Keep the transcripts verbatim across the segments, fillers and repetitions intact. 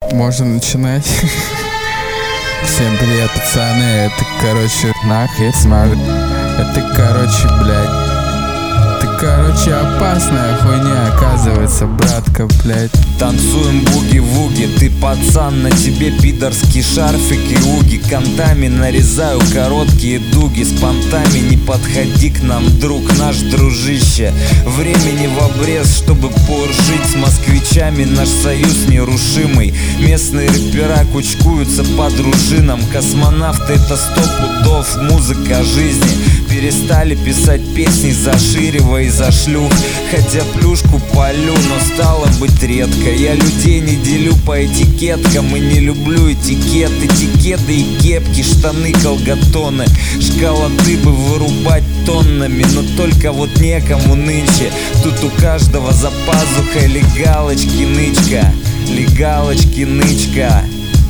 Можно начинать. Всем привет, пацаны. Это, короче, нахуй смажу. Это, короче, блядь. Это, короче, опасная хуйня, оказывается, братка, блядь. Танцуем буги-вуги, ты пацан, на тебе пидорский шарфик и уги. Кантами нарезаю короткие дуги, с понтами не подходи к нам, друг наш, дружище. Времени в обрез, чтобы поржить с москвичами, наш союз нерушимый. Местные рэпера кучкуются по дружинам, космонавты это сто пудов, музыка жизни. Перестали писать песни заширивая и за шлюх, хотя плюшку полю, но стало быть редко. Я людей не делю по этикеткам и не люблю этикет. Этикеты и кепки, штаны, колготоны, школоты бы вырубать тоннами, но только вот некому нынче. Тут у каждого за пазухой легалочки нычка, легалочки нычка.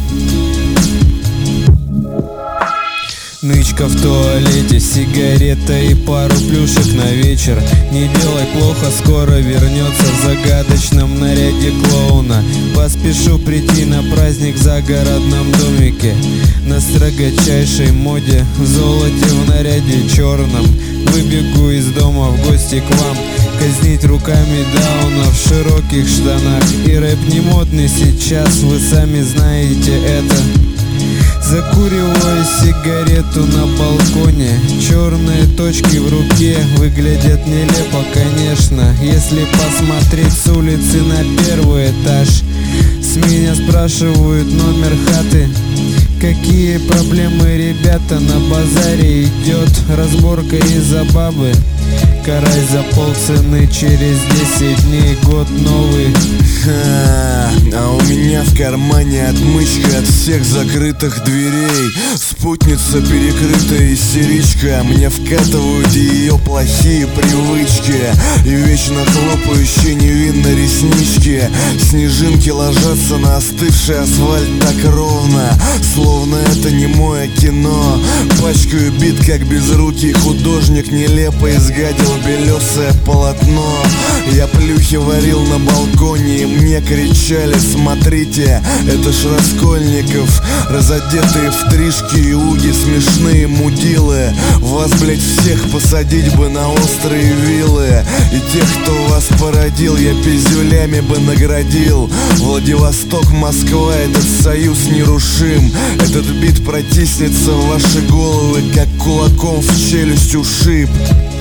Нычка в туалете, сигарета и пару плюшек на вечер. Не делай плохо, скоро вернется в загадочном наряде клоуна. Поспешу прийти на праздник в загородном домике, на строгочайшей моде, в золоте в наряде черном. Выбегу из дома в гости к вам, казнить руками дауна в широких штанах. И рэп не модный сейчас, вы сами знаете это. Закуриваю сигарету на балконе, черные точки в руке выглядят нелепо, конечно. Если посмотреть с улицы на первый этаж, с меня спрашивают номер хаты. Какие проблемы, ребята, на базаре идет разборка из-за бабы. Карась за полцены, через десять дней год новый. Ха, а у меня в кармане отмычка от всех закрытых дверей. Спутница перекрытая истеричка, мне вкатывают ее плохие привычки. И вечно хлопающие невинно реснички. Снежинки ложатся на остывший асфальт так ровно, словно это не мое кино. Пачкаю бит, как безрукий художник нелепо изгадил белесое полотно. Я плюхи варил на балконе, и мне кричали: смотрите, это ж Раскольников. Разодетые в тришки и уги, смешные мудилы. Вас, блять, всех посадить бы на острые вилы. И тех, кто вас породил, я пиздюлями бы наградил. Владивосток, Москва, этот союз нерушим. Этот бит протиснется в ваши головы, как кулаком в челюсть ушиб.